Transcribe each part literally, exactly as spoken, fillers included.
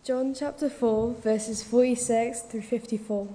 John chapter four, verses forty-six through fifty-four.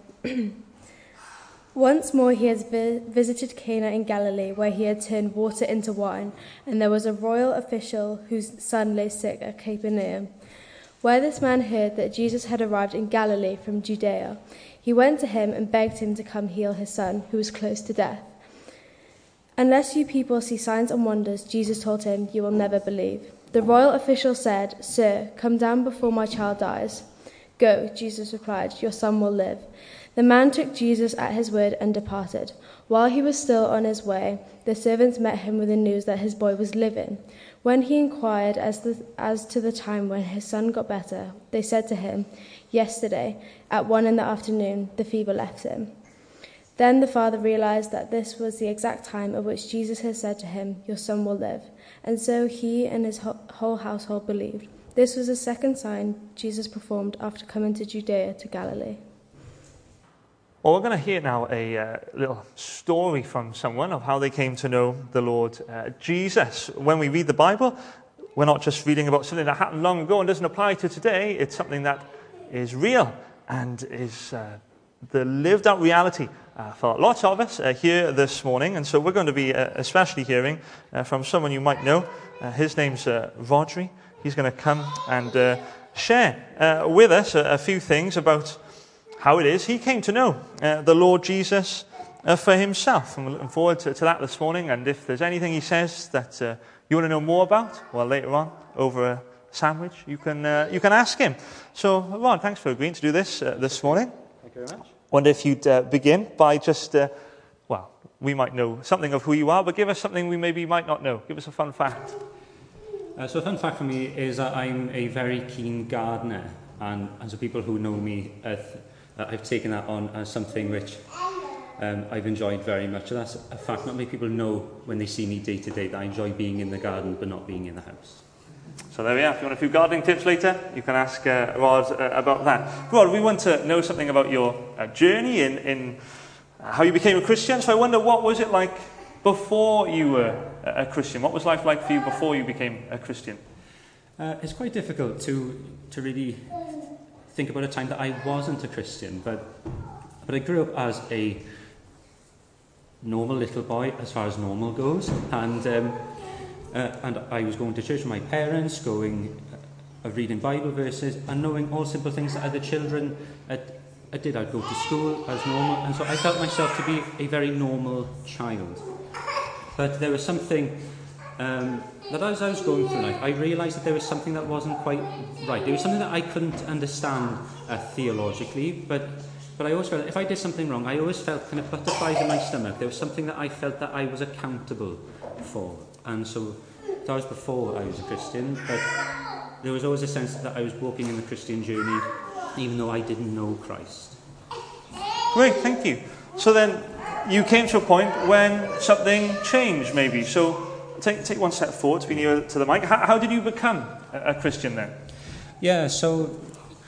Once more he had vi- visited Cana in Galilee, where he had turned water into wine, and there was a royal official whose son lay sick at Capernaum. Where this man heard that Jesus had arrived in Galilee from Judea, he went to him and begged him to come heal his son, who was close to death. Unless you people see signs and wonders, Jesus told him, you will never believe. The royal official said, Sir, come down before my child dies. Go, Jesus replied, your son will live. The man took Jesus at his word and departed. While he was still on his way, the servants met him with the news that his boy was living. When he inquired as, the, as to the time when his son got better, they said to him, yesterday, at one in the afternoon, the fever left him. Then the father realized that this was the exact time at which Jesus had said to him, your son will live. And so he and his whole household believed. This was the second sign Jesus performed after coming to Judea to Galilee. Well, we're going to hear now a uh, little story from someone of how they came to know the Lord uh, Jesus. When we read the Bible, we're not just reading about something that happened long ago and doesn't apply to today. It's something that is real and is uh, the lived out reality uh, for lots of us uh, here this morning. And so we're going to be uh, especially hearing uh, from someone you might know. Uh, his name's uh, Rodri. He's going to come and uh, share uh, with us a, a few things about how it is he came to know uh, the Lord Jesus uh, for himself. And we're looking forward to, to that this morning. And if there's anything he says that uh, you want to know more about, well, later on, over a sandwich, you can uh, you can ask him. So, Rod, thanks for agreeing to do this uh, this morning. Thank you very much. Wonder if you'd uh, begin by just, uh, well, we might know something of who you are, but give us something we maybe might not know. Give us a fun fact. Uh, so a fun fact for me is that I'm a very keen gardener, and, and so people who know me, uh, th- uh, I've taken that on as something which um, I've enjoyed very much. So that's a fact. Not many people know when they see me day to day that I enjoy being in the garden but not being in the house. So there we are. If you want a few gardening tips later, you can ask uh, Rod uh, about that. Rod, we want to know something about your uh, journey in, in uh, how you became a Christian. So I wonder, what was it like before you were a Christian? What was life like for you before you became a Christian? Uh, it's quite difficult to to really think about a time that I wasn't a Christian, but but I grew up as a normal little boy, as far as normal goes, and um, uh, and I was going to church with my parents, going uh, reading Bible verses, and knowing all simple things that other children uh, uh, did. I'd go to school as normal, and so I felt myself to be a very normal child. But there was something um, that as I was going through life, I realised that there was something that wasn't quite right. There was something that I couldn't understand uh, theologically, but but I always felt that if I did something wrong, I always felt kind of butterflies in my stomach. There was something that I felt that I was accountable for. And so that was before I was a Christian, but there was always a sense that I was walking in the Christian journey, even though I didn't know Christ. Great, thank you. So then you came to a point when something changed, maybe. So take take one step forward to be nearer to the mic. How, how did you become a, a Christian then? Yeah, so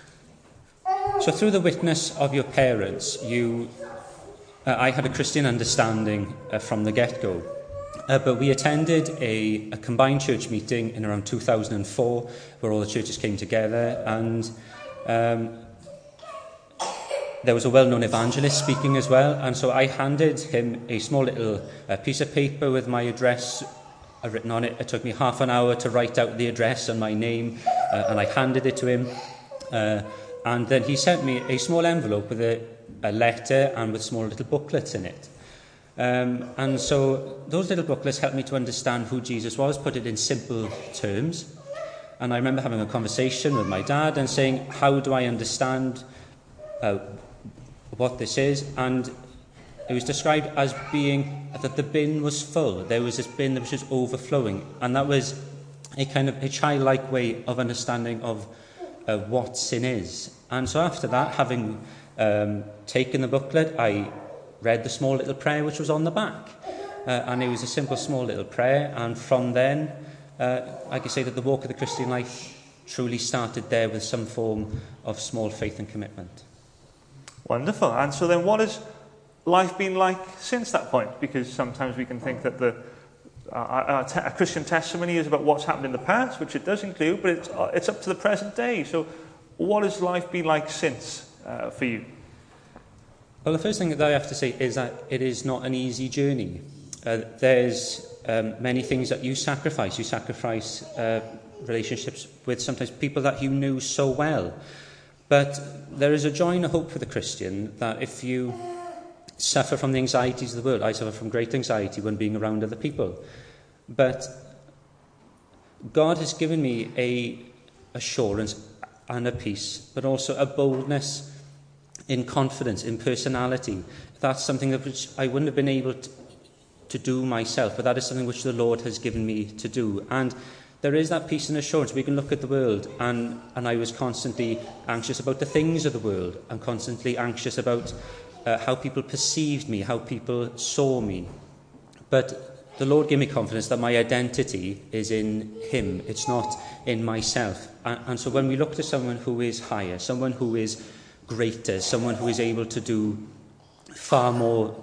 so through the witness of your parents, you, uh, I had a Christian understanding uh, from the get-go. Uh, but we attended a, a combined church meeting in around two thousand four, where all the churches came together, and um, there was a well-known evangelist speaking as well, and so I handed him a small little uh, piece of paper with my address uh, written on it. It took me half an hour to write out the address and my name, uh, and I handed it to him. Uh, and then he sent me a small envelope with a, a letter and with small little booklets in it. Um, and so those little booklets helped me to understand who Jesus was, put it in simple terms. And I remember having a conversation with my dad and saying, how do I understand uh, what this is? And it was described as being that the bin was full. There was this bin that was just overflowing. And that was a kind of a childlike way of understanding of uh, what sin is. And so after that, having um, taken the booklet, I read the small little prayer which was on the back. Uh, and it was a simple small little prayer. And from then, uh, I can say that the walk of the Christian life truly started there with some form of small faith and commitment. Wonderful. And so then what has life been like since that point? Because sometimes we can think that the uh, a, a Christian testimony is about what's happened in the past, which it does include, but it's, uh, it's up to the present day. So what has life been like since uh, for you? Well, the first thing that I have to say is that it is not an easy journey. Uh, there's um, many things that you sacrifice. You sacrifice uh, relationships with sometimes people that you knew so well. But there is a joy and a hope for the Christian that if you suffer from the anxieties of the world, I suffer from great anxiety when being around other people. But God has given me a assurance and a peace, but also a boldness in confidence, in personality. That's something that which I wouldn't have been able to, to do myself, but that is something which the Lord has given me to do. And there is that peace and assurance. We can look at the world, and, and I was constantly anxious about the things of the world, and constantly anxious about uh, how people perceived me, how people saw me. But the Lord gave me confidence that my identity is in Him. It's not in myself. And, and so when we look to someone who is higher, someone who is greater, someone who is able to do far more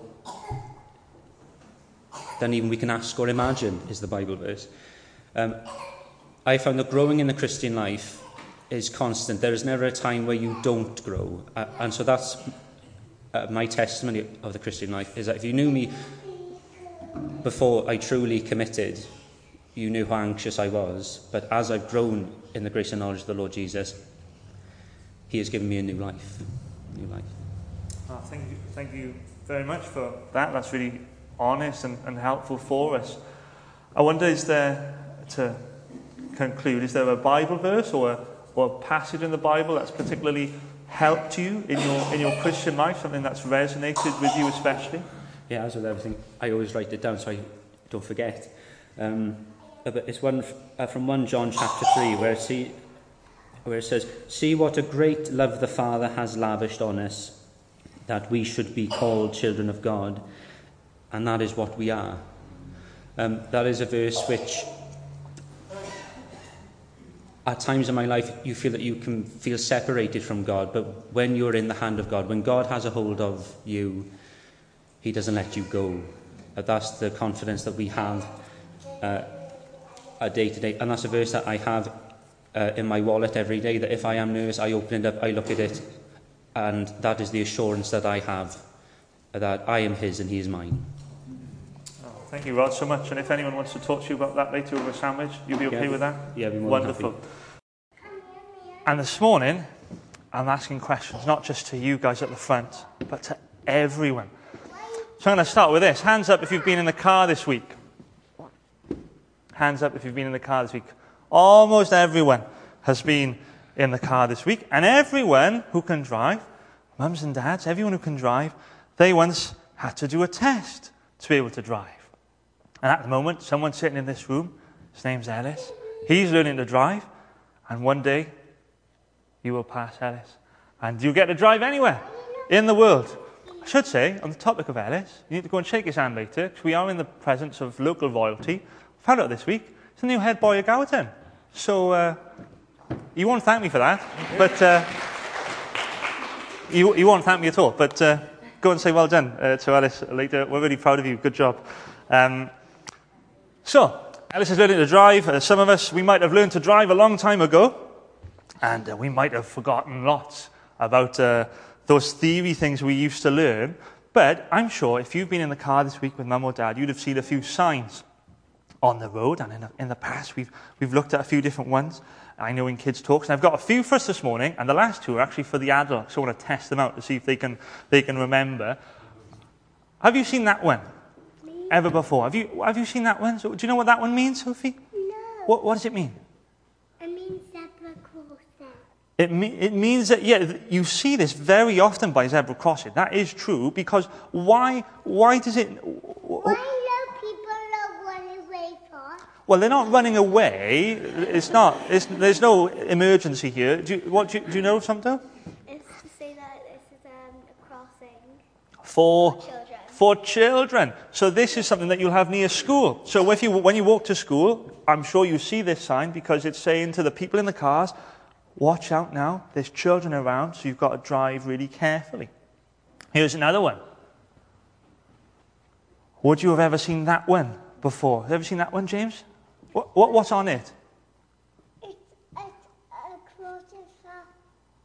than even we can ask or imagine, is the Bible verse. Um, I found that growing in the Christian life is constant. There is never a time where you don't grow. Uh, and so that's uh, my testimony of the Christian life, is that if you knew me before I truly committed, you knew how anxious I was. But as I've grown in the grace and knowledge of the Lord Jesus, He has given me a new life. New life. Oh, thank you, thank you very much for that. That's really honest and, and helpful for us. I wonder, is there, to conclude, is there a Bible verse or a, or a passage in the Bible that's particularly helped you in your in your Christian life, something that's resonated with you especially? Yeah, as with everything, I always write it down so I don't forget. Um, but it's one uh, from First John chapter three, where it, see, where it says, "See what a great love the Father has lavished on us, that we should be called children of God, and that is what we are." Um, that is a verse which, at times in my life, you feel that you can feel separated from God, but when you're in the hand of God, when God has a hold of you, He doesn't let you go. Uh, that's the confidence that we have uh, a day to day, and that's a verse that I have uh, in my wallet every day, that if I am nervous, I open it up, I look at it, and that is the assurance that I have, uh, that I am His and He is mine. Thank you, Rod, so much. And if anyone wants to talk to you about that later over a sandwich, you'll be okay yeah, with that? Yeah, be more Wonderful. than happy. And this morning, I'm asking questions, not just to you guys at the front, but to everyone. So I'm going to start with this. Hands up if you've been in the car this week. Hands up if you've been in the car this week. Almost everyone has been in the car this week. And everyone who can drive, mums and dads, everyone who can drive, they once had to do a test to be able to drive. And at the moment, someone sitting in this room, his name's Ellis, he's learning to drive, and one day you will pass Ellis. And you'll get to drive anywhere in the world. I should say, on the topic of Ellis, you need to go and shake his hand later, because we are in the presence of local royalty. Found out this week, he's the new head boy at Gowerton. So, uh, you won't thank me for that, but uh, you, you won't thank me at all. But uh, go and say well done uh, to Ellis later. We're really proud of you. Good job. Um, So, Ellis is learning to drive. Uh, some of us, we might have learned to drive a long time ago, and uh, we might have forgotten lots about uh, those theory things we used to learn. But I'm sure if you've been in the car this week with Mum or Dad, you'd have seen a few signs on the road, and in the, in the past we've we've looked at a few different ones. I know in Kids Talks, and I've got a few for us this morning, and the last two are actually for the adults. So I want to test them out to see if they can they can remember. Have you seen that one? Ever before? Have you have you seen that one? So, do you know what that one means, Sophie? No. What what does it mean? It means zebra crossing. It me- it means that yeah, you see this very often by zebra crossing. That is true, because why why does it? Why do people not running away for? Well, they're not running away. It's not. It's, there's no emergency here. Do you, what do you, do you know, something? It's to say that this is um, a crossing For. for children. For children. So this is something that you'll have near school. So if you, when you walk to school, I'm sure you see this sign, because it's saying to the people in the cars, watch out now, there's children around, so you've got to drive really carefully. Here's another one. Would you have ever seen that one before? Have you ever seen that one, James? What, what what's on it? It's, it's a crossing for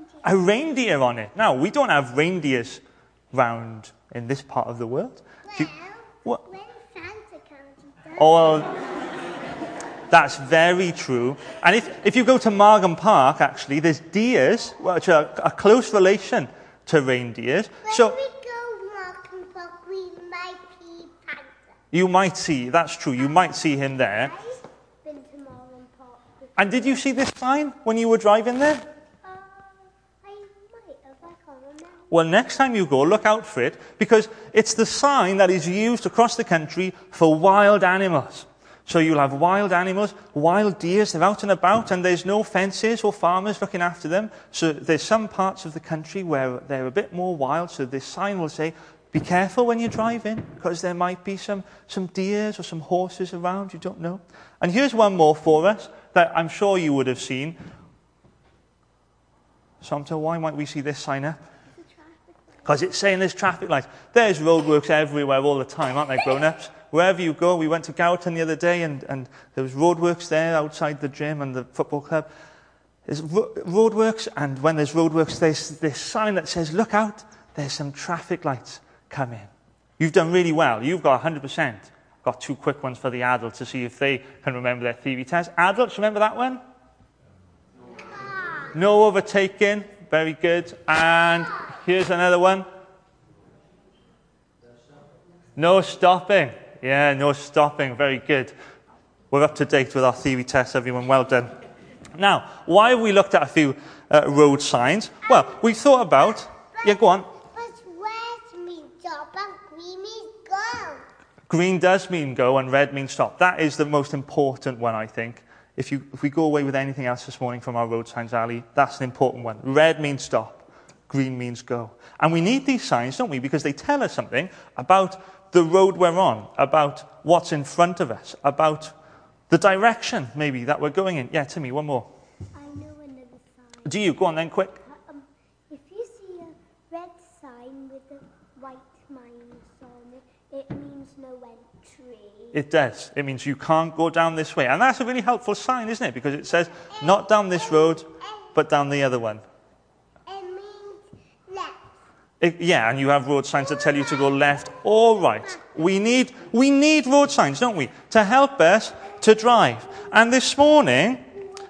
a reindeer on it. Now, we don't have reindeers round in this part of the world. Do you- what? When Santa comes, he does. Oh, well, that's very true. And if, if you go to Margam Park, actually, there's deers, which are a close relation to reindeers. When So we go walking for we might see Santa. you might see, that's true, you might see him there. I've been to Marlin Park before. And did you see this sign when you were driving there? Uh, I might have, I can't remember. Well, next time you go, look out for it, because it's the sign that is used across the country for wild animals. So you'll have wild animals, wild deers, they're out and about, and there's no fences or farmers looking after them. So there's some parts of the country where they're a bit more wild, so this sign will say, be careful when you're driving, because there might be some, some deers or some horses around, you don't know. And here's one more for us that I'm sure you would have seen. Samta, why might we see this sign up? Because it's saying there's traffic lights. There's roadworks everywhere all the time, aren't there, grown-ups? Wherever you go, we went to Gowerton the other day, and, and there was roadworks there outside the gym and the football club. There's ro- roadworks, and when there's roadworks, there's this sign that says, look out, there's some traffic lights coming. You've done really well. You've got one hundred percent. Got two quick ones for the adults to see if they can remember their theory test. Adults, remember that one? No overtaking. Very good. And here's another one. No stopping. Yeah, no stopping. Very good. We're up to date with our theory tests, everyone. Well done. Now, why have we looked at a few uh, road signs? Well, we thought about... Yeah, go on. But red means stop and green means go. Green does mean go and red means stop. That is the most important one, I think. If, you, if we go away with anything else this morning from our road signs, Ali, that's an important one. Red means stop. Green means go. And we need these signs, don't we? Because they tell us something about the road we're on, about what's in front of us, about the direction, maybe, that we're going in. Yeah, Timmy, one more. I know another sign. Do you? Go on then, quick. Um, if you see a red sign with a white minus on it, it means no entry. It does. It means you can't go down this way. And that's a really helpful sign, isn't it? Because it says, not down this road, but down the other one. It means left. It, yeah, and you have road signs that tell you to go left or right. We need, we need road signs, don't we, to help us to drive. And this morning,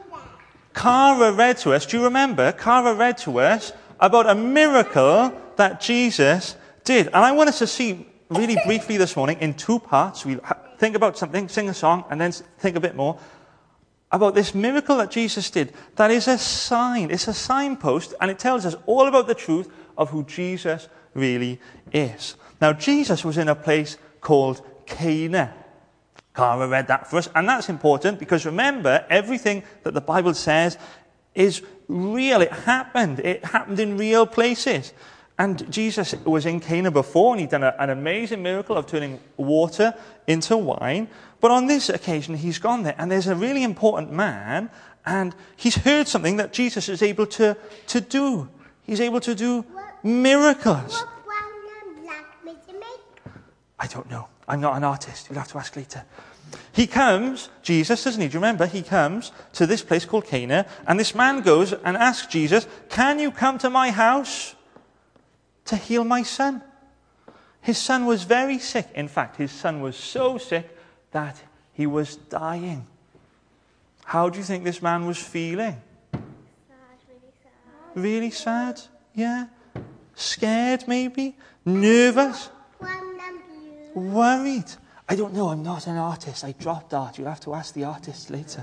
Cara read to us, do you remember? Cara read to us about a miracle that Jesus did. And I want us to see really briefly this morning in two parts. We think about something, sing a song, and then think a bit more about this miracle that Jesus did. That is a sign. It's a signpost, and it tells us all about the truth of who Jesus really is. Now, Jesus was in a place called Cana. Cara read that for us, and that's important because remember, everything that the Bible says is real. It happened. It happened in real places. And Jesus was in Cana before, and he'd done a, an amazing miracle of turning water into wine. But on this occasion, he's gone there, and there's a really important man, and he's heard something that Jesus is able to, to do. He's able to do miracles. What brown and black means to make? I don't know. I'm not an artist. You'll have to ask later. He comes, Jesus, doesn't he? Do you remember? He comes to this place called Cana, and this man goes and asks Jesus, can you come to my house to heal my son? His son was very sick. In fact, his son was so sick that he was dying. How do you think this man was feeling? Sad, really sad. Really sad? Yeah? Scared, maybe? Nervous? Brown and blue. Worried? I don't know, I'm not an artist. I dropped art. You'll have to ask the artist later.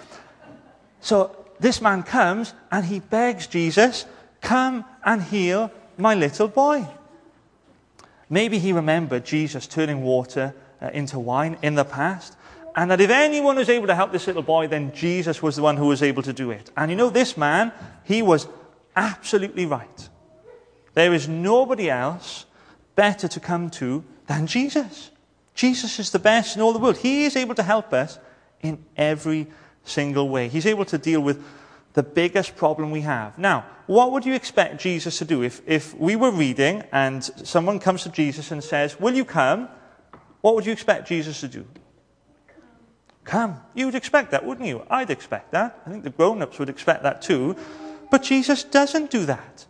So this man comes and he begs Jesus, come and heal my little boy. Maybe he remembered Jesus turning water uh, into wine in the past, and that if anyone was able to help this little boy, then Jesus was the one who was able to do it. And you know, this man, he was absolutely right. There is nobody else better to come to than Jesus. Jesus is the best in all the world. He is able to help us in every single way. He's able to deal with the biggest problem we have. Now, what would you expect Jesus to do if, if we were reading and someone comes to Jesus and says, will you come? What would you expect Jesus to do? Come. You would expect that, wouldn't you? I'd expect that. I think the grown-ups would expect that too. But Jesus doesn't do that.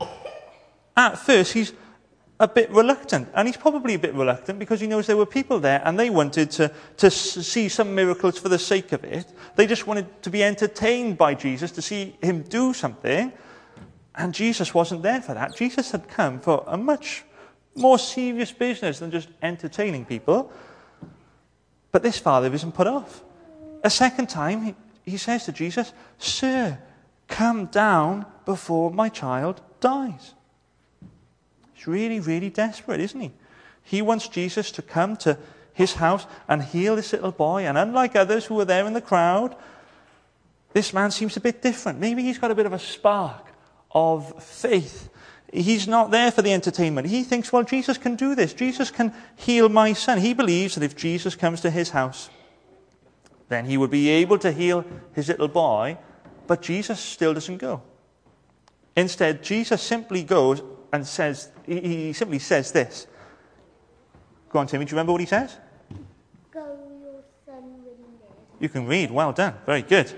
At first, he's a bit reluctant. And he's probably a bit reluctant because he knows there were people there and they wanted to, to see some miracles for the sake of it. They just wanted to be entertained by Jesus, to see him do something. And Jesus wasn't there for that. Jesus had come for a much more serious business than just entertaining people. But this father isn't put off. A second time, he, he says to Jesus, "Sir, come down before my child dies." He's really, really desperate, isn't he? He wants Jesus to come to his house and heal this little boy. And unlike others who were there in the crowd, this man seems a bit different. Maybe he's got a bit of a spark of faith. He's not there for the entertainment. He thinks, well, Jesus can do this. Jesus can heal my son. He believes that if Jesus comes to his house, then he would be able to heal his little boy. But Jesus still doesn't go. Instead, Jesus simply goes and says, he, he simply says this. Go on, Timmy, do you remember what he says? Go, your son will live. You can read. Well done. Very good.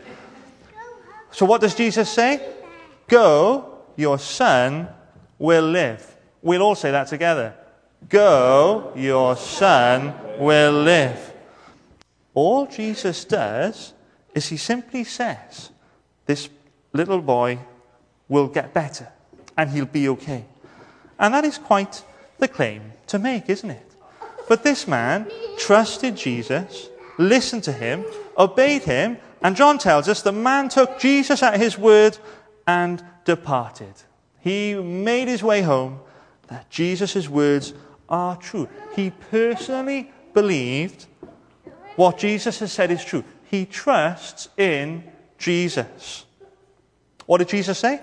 So what does Jesus say? Go, your son will live. We'll all say that together. Go, your son will live. All Jesus does is he simply says, this little boy will get better and he'll be okay. And that is quite the claim to make, isn't it? But this man trusted Jesus, listened to him, obeyed him, and John tells us the man took Jesus at his word and departed. He made his way home that Jesus' words are true. He personally believed what Jesus has said is true. He trusts in Jesus. What did Jesus say?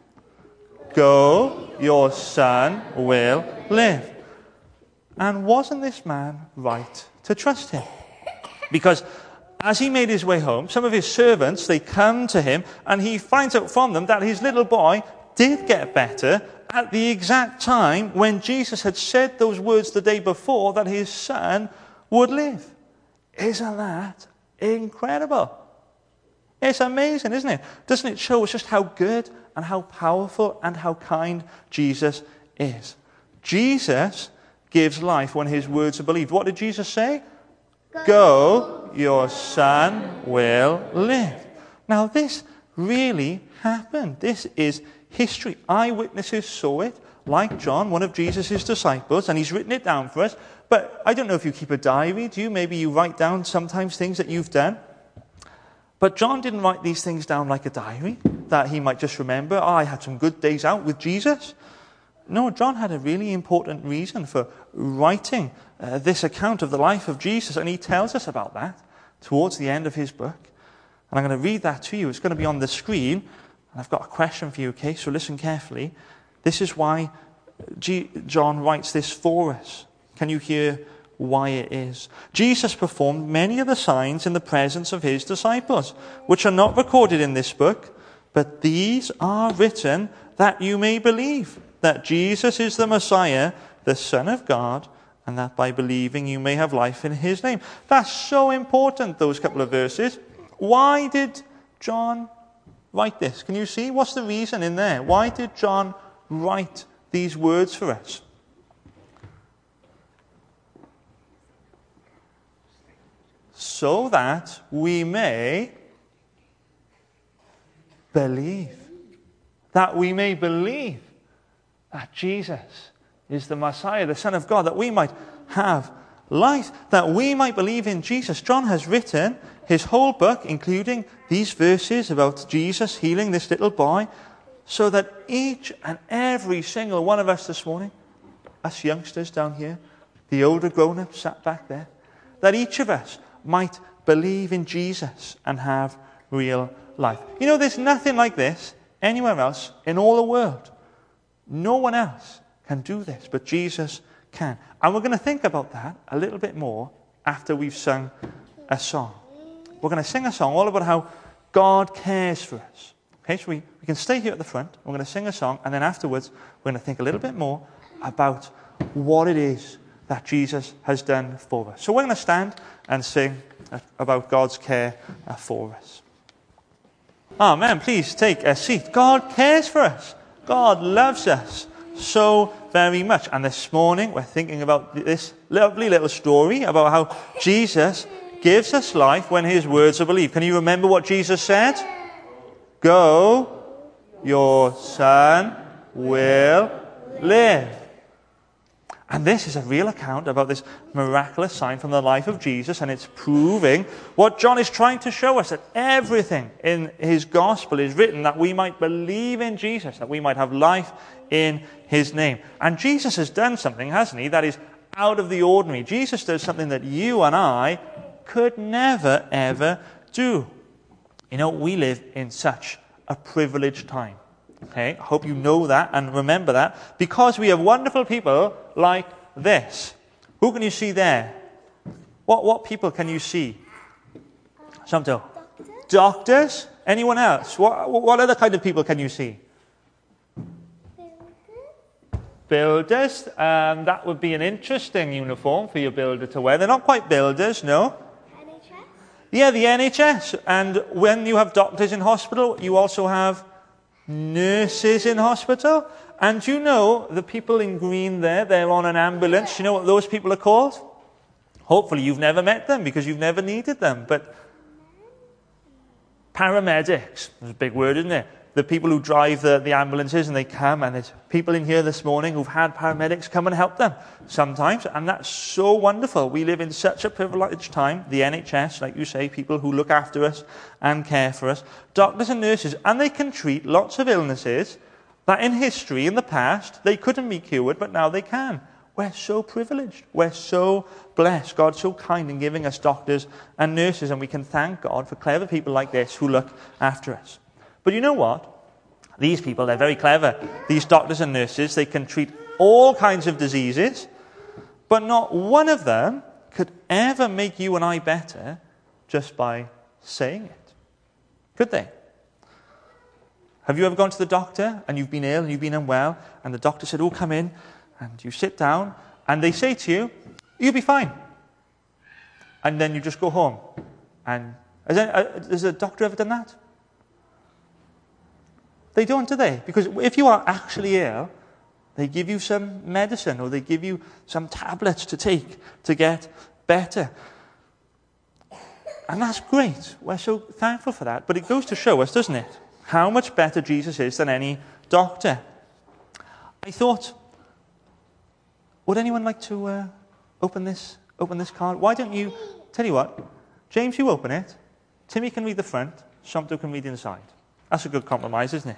Go, your son will live. And wasn't this man right to trust him? Because as he made his way home, some of his servants, they come to him and he finds out from them that his little boy did get better at the exact time when Jesus had said those words the day before that his son would live. Isn't that incredible? It's amazing, isn't it? Doesn't it show us just how good and how powerful and how kind Jesus is? Jesus gives life when his words are believed. What did Jesus say? Go, Go your son will live. Now this really happened. This is history. Eyewitnesses saw it, like John, one of Jesus' disciples, and he's written it down for us. But I don't know if you keep a diary, do you? Maybe you write down sometimes things that you've done. But John didn't write these things down like a diary, that he might just remember, oh, I had some good days out with Jesus. No, John had a really important reason for writing uh, this account of the life of Jesus, and he tells us about that towards the end of his book. And I'm going to read that to you. It's going to be on the screen, and I've got a question for you, okay? So listen carefully. This is why G- John writes this for us. Can you hear why it is? Jesus performed many of the signs in the presence of his disciples, which are not recorded in this book, but these are written that you may believe that Jesus is the Messiah, the Son of God, and that by believing you may have life in his name. That's so important, those couple of verses. Why did John write this? Can you see? What's the reason in there? Why did John write these words for us? So that we may believe. That we may believe that Jesus is the Messiah, the Son of God, that we might have life, that we might believe in Jesus. John has written his whole book, including these verses about Jesus healing this little boy, so that each and every single one of us this morning, us youngsters down here, the older grown-ups sat back there, that each of us might believe in Jesus and have real life. You know, there's nothing like this anywhere else in all the world. No one else can do this, but Jesus can. And we're going to think about that a little bit more after we've sung a song. We're going to sing a song all about how God cares for us. Okay, so we, we can stay here at the front. We're going to sing a song, and then afterwards we're going to think a little bit more about what it is that Jesus has done for us. So we're going to stand and sing about God's care for us. Amen. Please take a seat. God cares for us. God loves us so very much. And this morning we're thinking about this lovely little story about how Jesus gives us life when his words are believed. Can you remember what Jesus said? Go, your son will live. And this is a real account about this miraculous sign from the life of Jesus, and it's proving what John is trying to show us, that everything in his gospel is written that we might believe in Jesus, that we might have life in his name. And Jesus has done something, hasn't he, that is out of the ordinary. Jesus does something that you and I could never, ever do. You know, we live in such a privileged time. Okay, I hope you know that and remember that, because we have wonderful people like this. Who can you see there? What what people can you see? Some do. Doctor? Doctors? Anyone else? What what other kind of people can you see? Builder? Builders. Um, that would be an interesting uniform for your builder to wear. They're not quite builders, no. N H S? Yeah, the N H S. And when you have doctors in hospital, you also have nurses in hospital. And you know, the people in green there, they're on an ambulance. You know what those people are called? Hopefully you've never met them because you've never needed them. But paramedics, that's a big word, isn't it? The people who drive the, the ambulances, and they come, and there's people in here this morning who've had paramedics come and help them sometimes, and that's so wonderful. We live in such a privileged time. The N H S, like you say, people who look after us and care for us, doctors and nurses, and they can treat lots of illnesses that in history, in the past, they couldn't be cured, but now they can. We're so privileged. We're so blessed. God's so kind in giving us doctors and nurses, and we can thank God for clever people like this who look after us. But you know what? These people, they're very clever. These doctors and nurses, they can treat all kinds of diseases, but not one of them could ever make you and I better just by saying it. Could they? Have you ever gone to the doctor and you've been ill and you've been unwell, and the doctor said, oh, come in, and you sit down, and they say to you, you'll be fine. And then you just go home. And has, any, has a doctor ever done that? They don't, do they? Because if you are actually ill, they give you some medicine or they give you some tablets to take to get better. And that's great. We're so thankful for that. But it goes to show us, doesn't it, how much better Jesus is than any doctor. I thought, would anyone like to uh, open this open this card? Why don't you, tell you what, James, you open it. Timmy can read the front. Shomto can read inside. That's a good compromise, isn't it?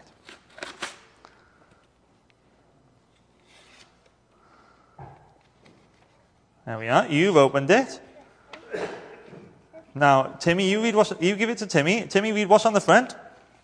There we are. You've opened it. Now, Timmy, you read what's, you give it to Timmy. Timmy, read what's on the front.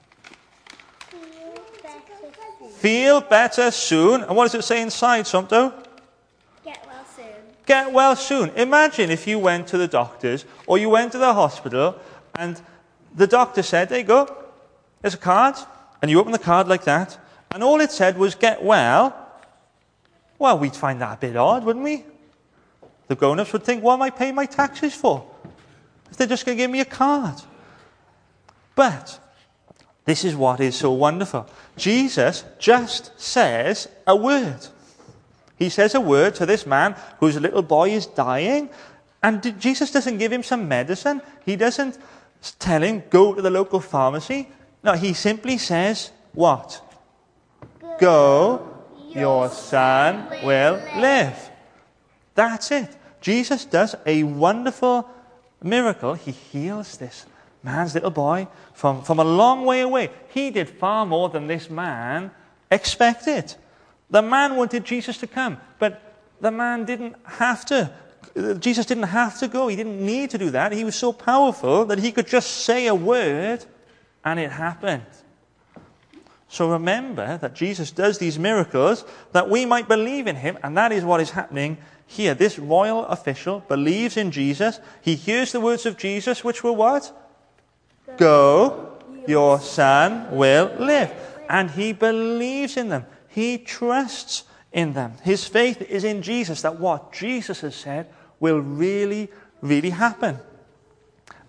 Feel better soon. Feel better soon. And what does it say inside, Shomto? Get well soon. Get well soon. Imagine if you went to the doctors or you went to the hospital and the doctor said, there you go. There's a card, and you open the card like that, and all it said was, get well. Well, we'd find that a bit odd, wouldn't we? The grown-ups would think, what am I paying my taxes for? If they're just going to give me a card. But this is what is so wonderful. Jesus just says a word. He says a word to this man whose little boy is dying, and Jesus doesn't give him some medicine. He doesn't tell him, go to the local pharmacy. No, he simply says, what? Go, your son will live. That's it. Jesus does a wonderful miracle. He heals this man's little boy from, from a long way away. He did far more than this man expected. The man wanted Jesus to come, but the man didn't have to. Jesus didn't have to go. He didn't need to do that. He was so powerful that he could just say a word and it happened. So remember that Jesus does these miracles that we might believe in him, and that is what is happening here. This royal official believes in Jesus. He hears the words of Jesus, which were what? Go, your son will live. And he believes in them. He trusts in them. His faith is in Jesus, that what Jesus has said will really, really happen.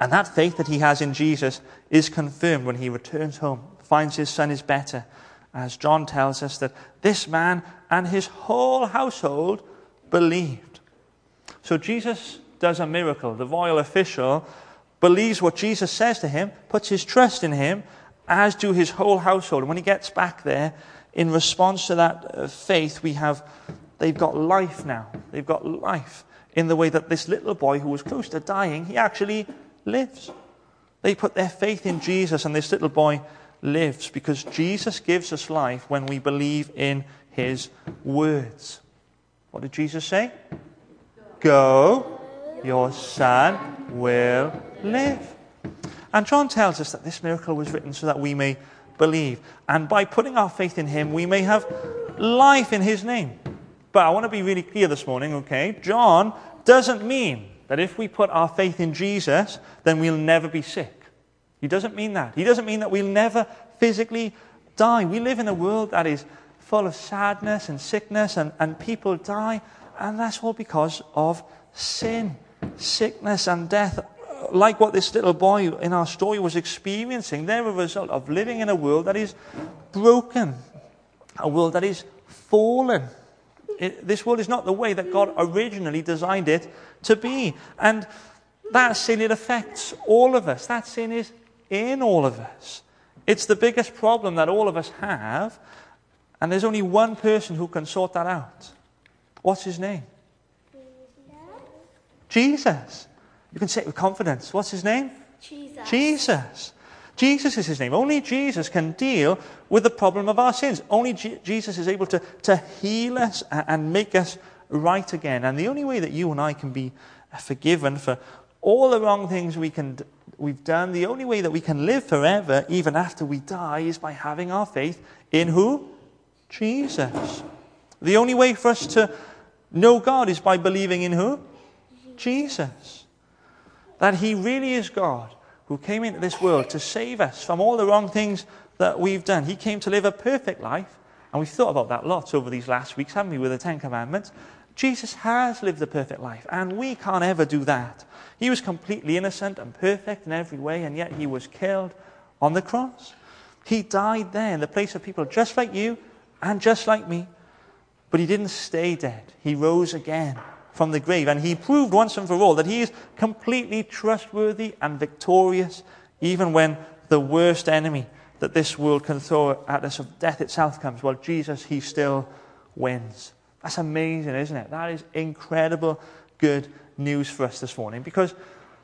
And that faith that he has in Jesus is confirmed when he returns home, finds his son is better, as John tells us that this man and his whole household believed. So Jesus does a miracle. The royal official believes what Jesus says to him, puts his trust in him, as do his whole household. And when he gets back there, in response to that uh, faith, we have, they've got life now. They've got life in the way that this little boy who was close to dying, he actually lives. They put their faith in Jesus, and this little boy lives because Jesus gives us life when we believe in his words. What did Jesus say? Go, your son will live. And John tells us that this miracle was written so that we may believe. And by putting our faith in him, we may have life in his name. But I want to be really clear this morning, okay? John doesn't mean that if we put our faith in Jesus, then we'll never be sick. He doesn't mean that. He doesn't mean that we'll never physically die. We live in a world that is full of sadness and sickness, and, and people die, and that's all because of sin, sickness and death. Like what this little boy in our story was experiencing, they're a result of living in a world that is broken, a world that is fallen. It, this world is not the way that God originally designed it to be. And that sin, it affects all of us. That sin is in all of us. It's the biggest problem that all of us have, and there's only one person who can sort that out. What's his name? Jesus. You can say it with confidence. What's his name? Jesus. Jesus. Jesus is his name. Only Jesus can deal with the problem of our sins. Only G- Jesus is able to, to heal us and make us right again. And the only way that you and I can be forgiven for all the wrong things we can, we've done, the only way that we can live forever, even after we die, is by having our faith in who? Jesus. The only way for us to know God is by believing in who? Jesus. That he really is God, who came into this world to save us from all the wrong things that we've done. He came to live a perfect life, and we've thought about that lots over these last weeks, haven't we, with the Ten Commandments. Jesus has lived a perfect life, and we can't ever do that. He was completely innocent and perfect in every way, and yet he was killed on the cross. He died there in the place of people just like you and just like me, but he didn't stay dead. He rose again from the grave, and he proved once and for all that he is completely trustworthy and victorious, even when the worst enemy that this world can throw at us of death itself comes. Well, Jesus, he still wins. That's amazing, isn't it? That is incredible good news for us this morning, because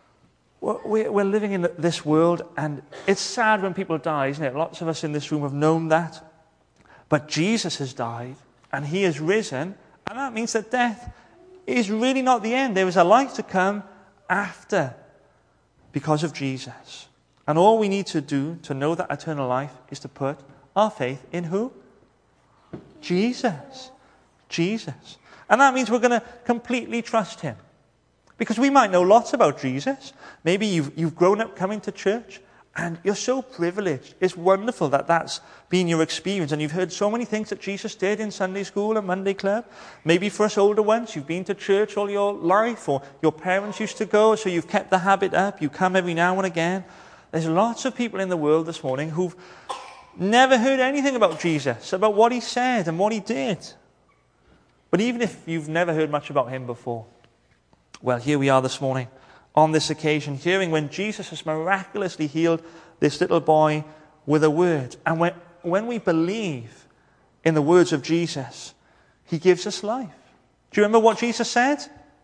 we're living in this world, and it's sad when people die, isn't it? Lots of us in this room have known that. But Jesus has died, and he has risen, and that means that death is really not the end. There is a life to come after, because of Jesus. And all we need to do to know that eternal life is to put our faith in who? Jesus. Jesus. And that means we're going to completely trust him. Because we might know lots about Jesus. Maybe you've, you've grown up coming to church, and you're so privileged. It's wonderful that that's been your experience, and you've heard so many things that Jesus did in Sunday school and Monday club. Maybe for us older ones, you've been to church all your life, or your parents used to go, so you've kept the habit up. You come every now and again. There's lots of people in the world this morning who've never heard anything about Jesus, about what he said and what he did. But even if you've never heard much about him before, well, here we are this morning on this occasion, hearing when Jesus has miraculously healed this little boy with a word. And when, when we believe in the words of Jesus, he gives us life. Do you remember what Jesus said?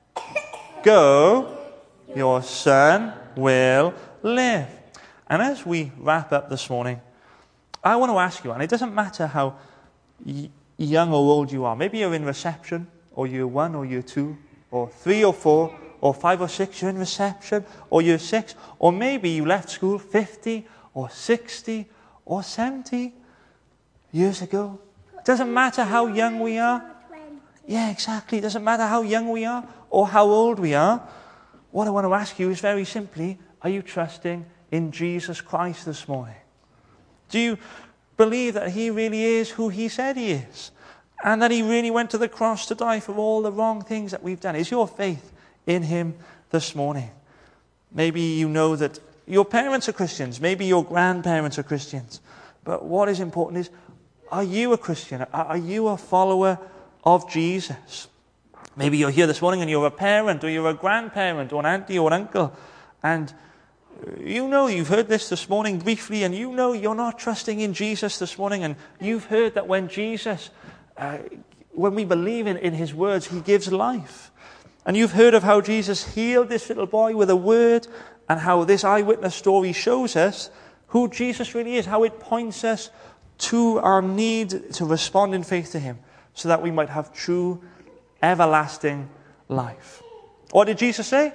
Go, your son will live. And as we wrap up this morning, I want to ask you, and it doesn't matter how y- young or old you are. Maybe you're in reception, or year one, or year two, or three, or four, or five or six, you're in reception, or year six, or maybe you left school fifty, or sixty, or seventy years ago. It doesn't matter how young we are. Yeah, exactly. It doesn't matter how young we are, or how old we are. What I want to ask you is very simply, are you trusting in Jesus Christ this morning? Do you believe that he really is who he said he is? And that he really went to the cross to die for all the wrong things that we've done? Is your faith in him this morning? Maybe you know that your parents are Christians. Maybe your grandparents are Christians. But what is important is, are you a Christian? Are you a follower of Jesus? Maybe you're here this morning and you're a parent, or you're a grandparent, or an auntie or an uncle, and you know you've heard this this morning briefly, and you know you're not trusting in Jesus this morning, and you've heard that when Jesus, uh, when we believe in, in his words, he gives life. And you've heard of how Jesus healed this little boy with a word, and how this eyewitness story shows us who Jesus really is, how it points us to our need to respond in faith to him, so that we might have true, everlasting life. What did Jesus say?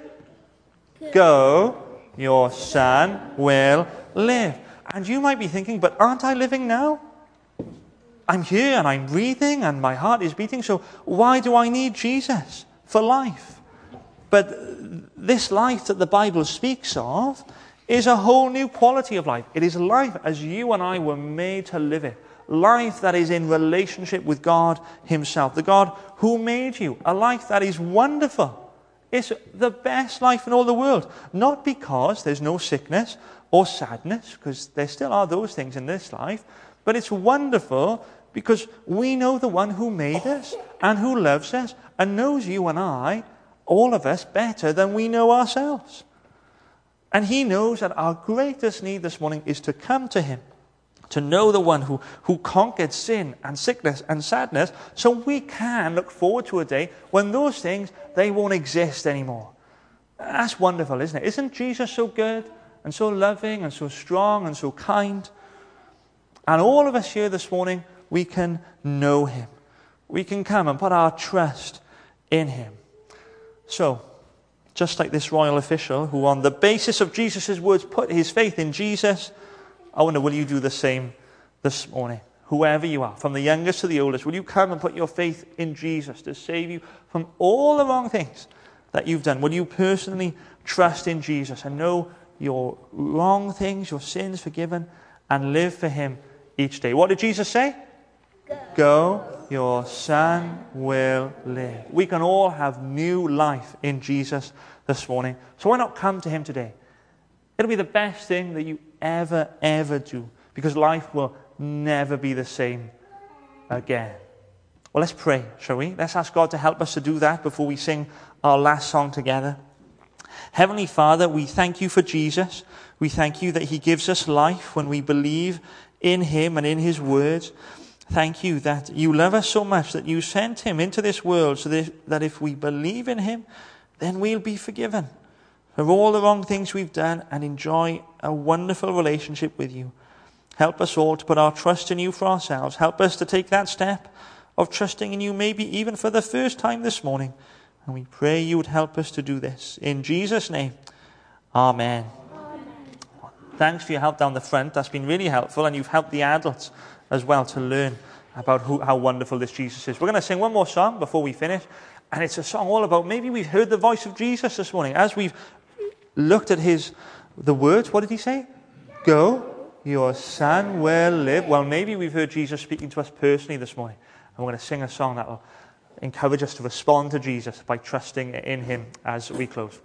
Go, your son will live. And you might be thinking, but aren't I living now? I'm here and I'm breathing and my heart is beating, so why do I need Jesus for life? But this life that the Bible speaks of is a whole new quality of life. It is life as you and I were made to live it. Life that is in relationship with God himself, the God who made you. A life that is wonderful. It's the best life in all the world. Not because there's no sickness or sadness, because there still are those things in this life, but it's wonderful because we know the one who made us and who loves us and knows you and I, all of us, better than we know ourselves. And he knows that our greatest need this morning is to come to him, to know the one who, who conquered sin and sickness and sadness, so we can look forward to a day when those things, they won't exist anymore. That's wonderful, isn't it? Isn't Jesus so good and so loving and so strong and so kind? And all of us here this morning, we can know him. We can come and put our trust in him. So, just like this royal official who on the basis of Jesus' words put his faith in Jesus, I wonder, will you do the same this morning? Whoever you are, from the youngest to the oldest, will you come and put your faith in Jesus to save you from all the wrong things that you've done? Will you personally trust in Jesus and know your wrong things, your sins forgiven, and live for him each day? What did Jesus say? Go, Go your son will live. We can all have new life in Jesus this morning. So why not come to him today? It'll be the best thing that you ever, ever do, because life will never be the same again. Well, let's pray, shall we? Let's ask God to help us to do that before we sing our last song together. Heavenly Father, we thank you for Jesus. We thank you that he gives us life when we believe in him and in his words. Thank you that you love us so much that you sent him into this world so that if we believe in him, then we'll be forgiven for all the wrong things we've done and enjoy a wonderful relationship with you. Help us all to put our trust in you for ourselves. Help us to take that step of trusting in you, maybe even for the first time this morning. And we pray you would help us to do this. In Jesus' name, amen. Amen. Thanks for your help down the front. That's been really helpful. And you've helped the adults as well to learn about who, how wonderful this Jesus is. We're going to sing one more song before we finish. And it's a song all about, maybe we've heard the voice of Jesus this morning. As we've looked at his, the words, what did he say? Go, your son will live. Well, maybe we've heard Jesus speaking to us personally this morning. And we're going to sing a song that will encourage us to respond to Jesus by trusting in him as we close.